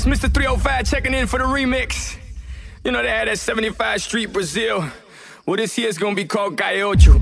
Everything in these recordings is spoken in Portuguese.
It's Mr. 305 checking in for the remix. You know they had that 75 Street Brazil. Well, this here's gonna be called Gaiocho.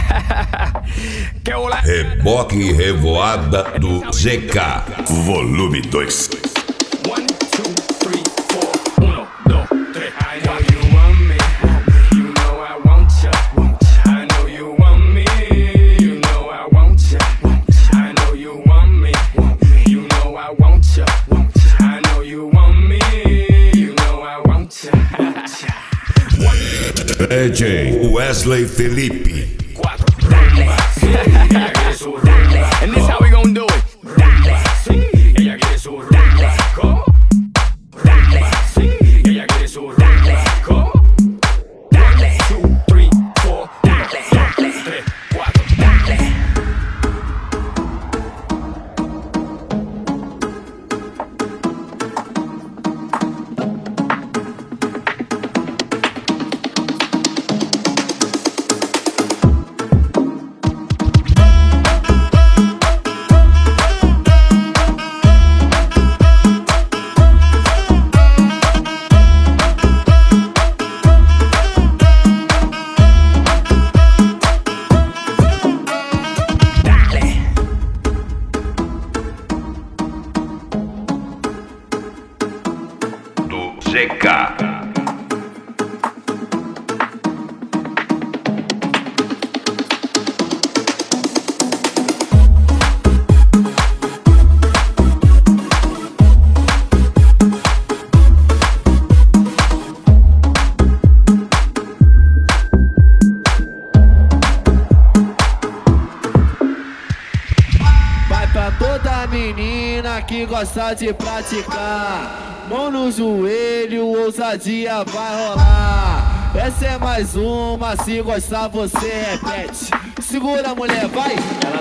Reboque e Revoada do ZK. Volume 2. 1, 2, 3, 4. 1, 2, 3. I know you want me. You know I want ya. I know you want me. You know I want ya. I know you want me. You know I want ya. I know you want me. You know I want ya. DJ Wesley Felipe. And this how we gon' do it. Ella quiere su rico. Ella quiere su rico. 2, 3, 4. 3, 4. ZK. Vai pra toda menina que gosta de praticar. Mão no joelho, ousadia vai rolar. Essa é mais uma, se gostar você repete. Segura a mulher, vai.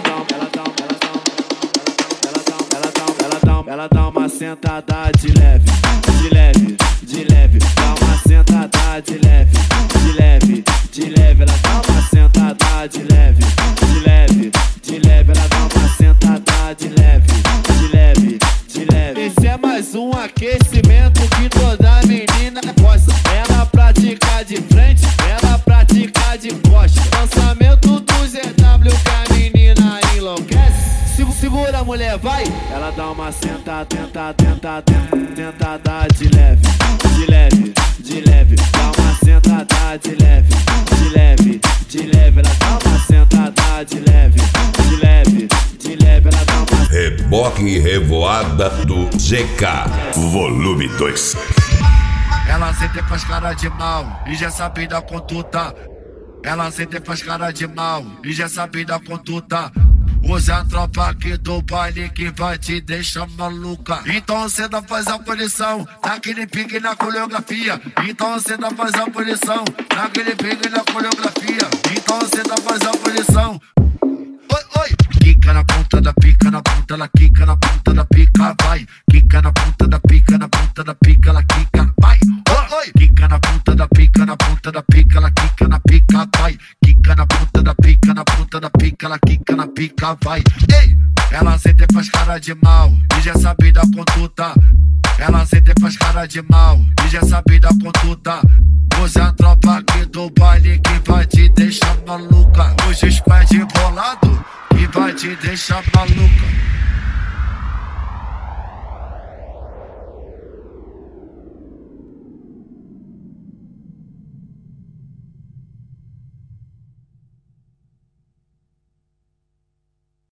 Ela dá uma sentada de leve, de leve, de leve. Dá uma sentada de leve, de leve, de leve. Ela dá uma sentada de leve, de leve, de leve. Ela dá uma sentada de leve, de leve, de leve. Esse é mais um aquecimento que toda menina gosta. Ela pratica de frente, ela pratica de costa. Lançamento do ZW que a menina enlouquece. Segura a mulher, vai. Ela dá uma sentada, sentada de leve, de leve, de leve. Dá uma sentada de leve, de leve, de leve. Ela dá uma sentada de leve, de leve, de leve. Ela dá uma Reboque e Revoada do ZK. Volume 2. Ela sempre faz cara de mal e já sabe da conduta. Ela sempre faz cara de mal e já sabe da conduta. Usa a tropa aqui do baile que vai te deixar maluca. Então cê não faz a posição naquele pique na coreografia. Então cê não faz a posição naquele pique na coreografia. Então cê não faz a posição. Oi, oi. Quica na ponta da pica, na ponta ela quica, na ponta da pica, vai. Quica na ponta da pica, na ponta da pica, ela quica, vai. Oi, oi. Quica na ponta da pica, na ponta da pica, ela quica na pica, vai. Quica na ponta da pica, na ponta da pica, ela quica na pica, vai. Ei! Ela sempre faz cara de mal e já sabe da conduta. Ela sempre faz cara de mal e já sabe da conduta. Usa a tropa aqui do baile que vai te deixar maluca. Hoje squad bolado que vai te deixar maluca.